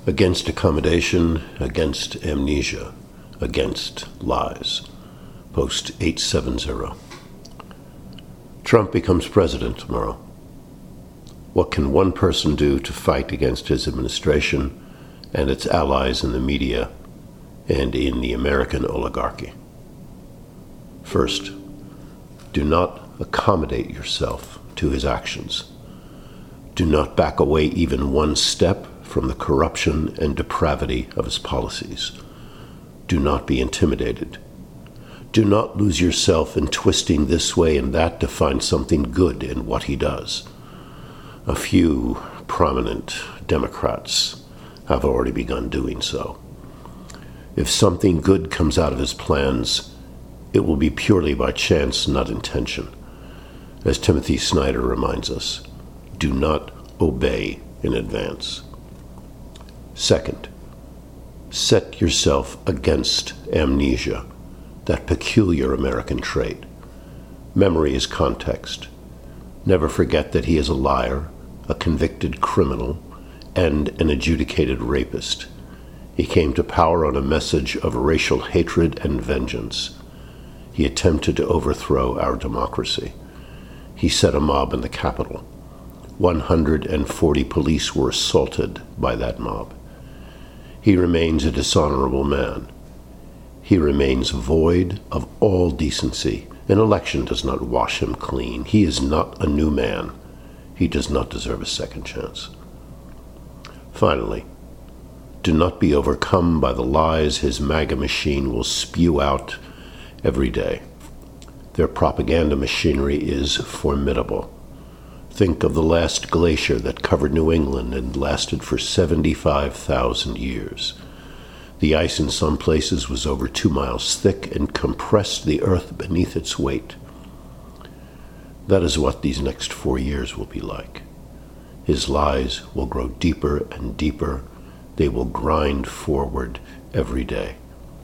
Against accommodation, against amnesia, against lies. Post 870. Trump becomes president tomorrow. What can one person do to fight against his administration and its allies in the media and in the American oligarchy? First, do not accommodate yourself to his actions. Do not back away even one step from the corruption and depravity of his policies. Do not be intimidated. Do not lose yourself in twisting this way and that to find something good in what he does. A few prominent Democrats have already begun doing so. If something good comes out of his plans, it will be purely by chance, not intention. As Timothy Snyder reminds us, do not obey in advance. Second, set yourself against amnesia, that peculiar American trait. Memory is context. Never forget that he is a liar, a convicted criminal, and an adjudicated rapist. He came to power on a message of racial hatred and vengeance. He attempted to overthrow our democracy. He set a mob in the Capitol. 140 police were assaulted by that mob. He remains a dishonorable man. He remains void of all decency. An election does not wash him clean. He is not a new man. He does not deserve a second chance. Finally, do not be overcome by the lies his MAGA machine will spew out every day. Their propaganda machinery is formidable. Think of the last glacier that covered New England and lasted for 75,000 years. The ice in some places was over 2 miles thick and compressed the earth beneath its weight. That is what these next 4 years will be like. His lies will grow deeper and deeper. They will grind forward every day.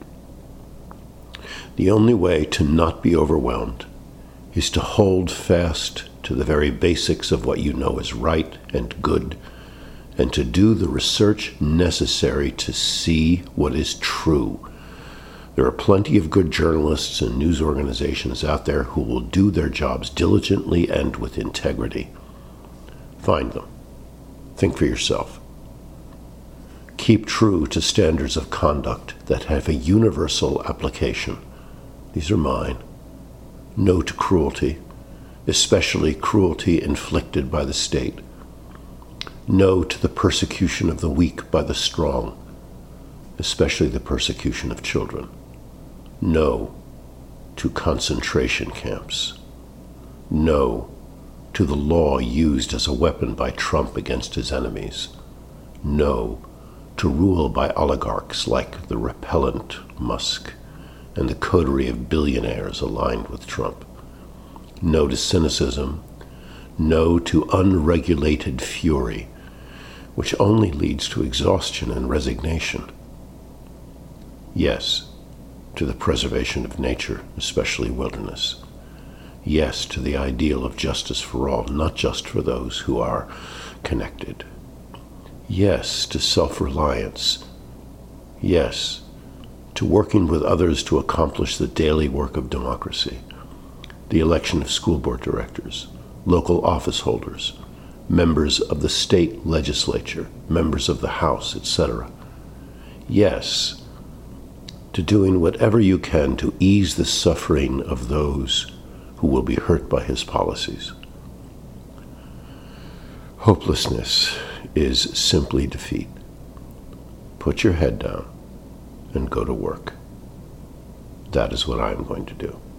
The only way to not be overwhelmed is to hold fast to the very basics of what you know is right and good, and to do the research necessary to see what is true. There are plenty of good journalists and news organizations out there who will do their jobs diligently and with integrity. Find them. Think for yourself. Keep true to standards of conduct that have a universal application. These are mine. No to cruelty, especially cruelty inflicted by the state. No to the persecution of the weak by the strong, especially the persecution of children. No to concentration camps. No to the law used as a weapon by Trump against his enemies. No to rule by oligarchs like the repellent Musk and the coterie of billionaires aligned with Trump. No to cynicism. No to unregulated fury, which only leads to exhaustion and resignation. Yes to the preservation of nature, especially wilderness. Yes to the ideal of justice for all, not just for those who are connected. Yes to self-reliance. Yes to working with others to accomplish the daily work of democracy, the election of school board directors, local office holders, members of the state legislature, members of the House, etc. Yes to doing whatever you can to ease the suffering of those who will be hurt by his policies. Hopelessness is simply defeat. Put your head down and go to work. That is what I am going to do.